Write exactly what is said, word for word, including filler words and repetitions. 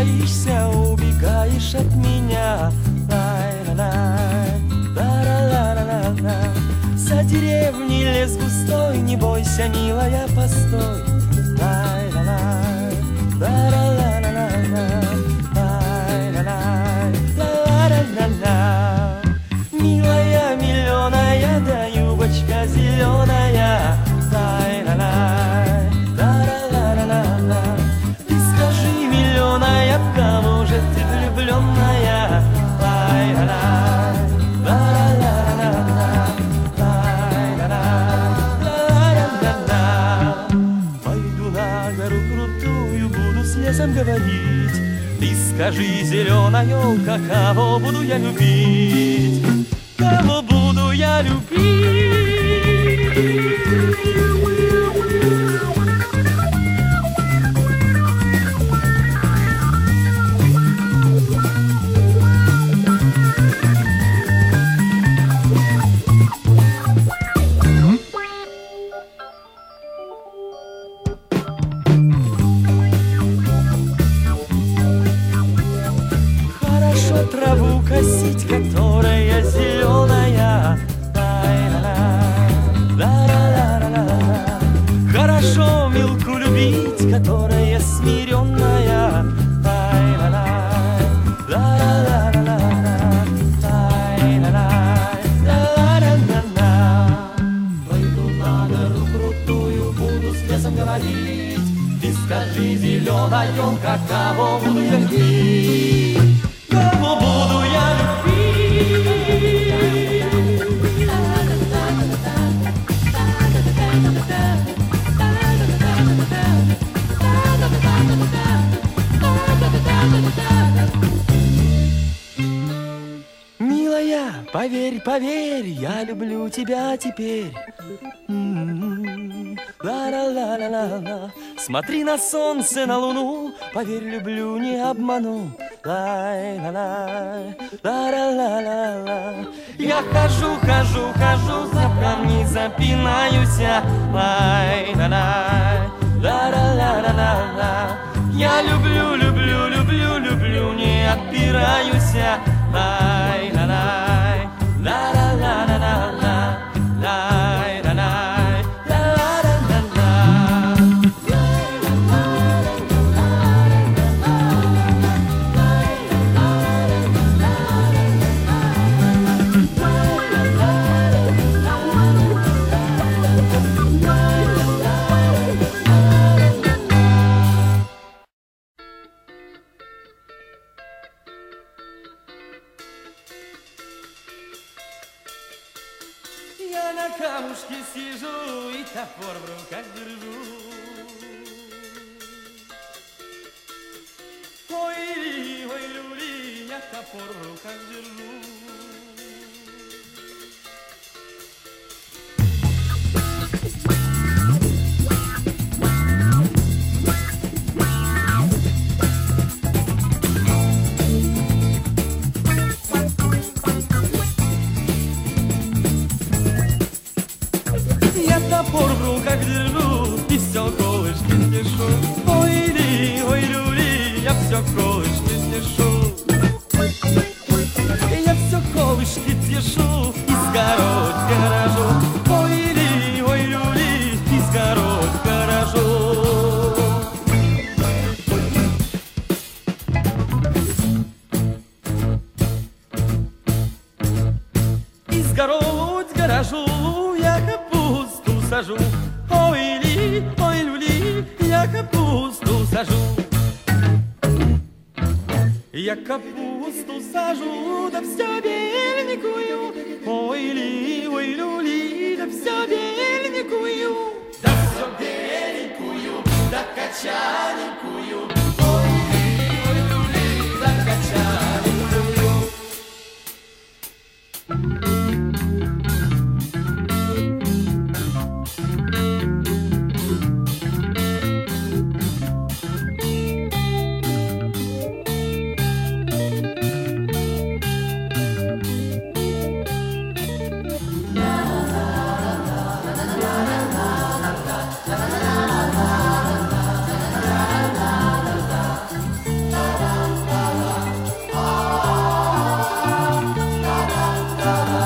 боишься, убегаешь от меня. За деревней лес густой, не бойся, милая, постой. Милая, миллионая, да юбочка зеленая. Ты скажи, миллионая, к кому же ты влюбленная? Пойду на гору крутую, буду с лесом говорить. Ты скажи, зеленая, какого буду я любить? Кого буду я любить? Хорошо траву косить, которая зеленая. Хорошо милку любить, которая смиренная. Пойду на гору крутую, буду с лесом говорить. Ты скажи, зеленая, каково буду я любить? Кого буду я любить? Милая, поверь, поверь, я люблю тебя теперь. Ла-ла-ла-ла-ла-ла. Смотри на солнце, на луну, поверь, люблю, не обману. Ла-ла-ла, ла-ла-ла-ла. Я хожу, хожу, хожу, за камни запинаюсь. Ла-ла-ла, ла-ла-ла-ла-ла. Я люблю, люблю, люблю, люблю, не отпираюсь. Лай-ла-лай, ла-ла-ла-ла-ла, лай-ла-лай, ла-ла-ла-ла. Я на камушке сижу и топор в руках держу. Ой-ли, ой-люли, я топор в руках держу. Топор в руках держу и все колышки спешу. Ой-ли, ой-люли, я все колышки спешу. Я все колышки тешу, изгородь гаражу. Ой-ли, ой-люли, изгородь гаражу. Изгородь гаражу, я капусту сажу. Ой-ли, ой-люли, я капусту сажу. Я капусту сажу, да все бельникую. Ой-ли, ой-люли, да все бельникую. Да все беленькую, да качаленькую. Ой-ли, ой-люли, да качаленькую. да.